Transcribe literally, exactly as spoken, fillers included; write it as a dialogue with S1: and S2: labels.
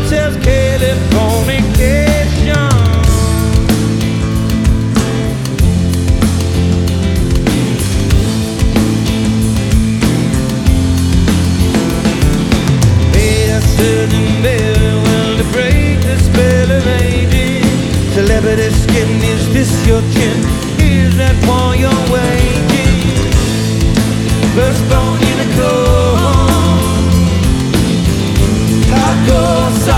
S1: sells Californication. Paid a certain bill, well, to break the spell of aging. Celebrity skin, is this your chin?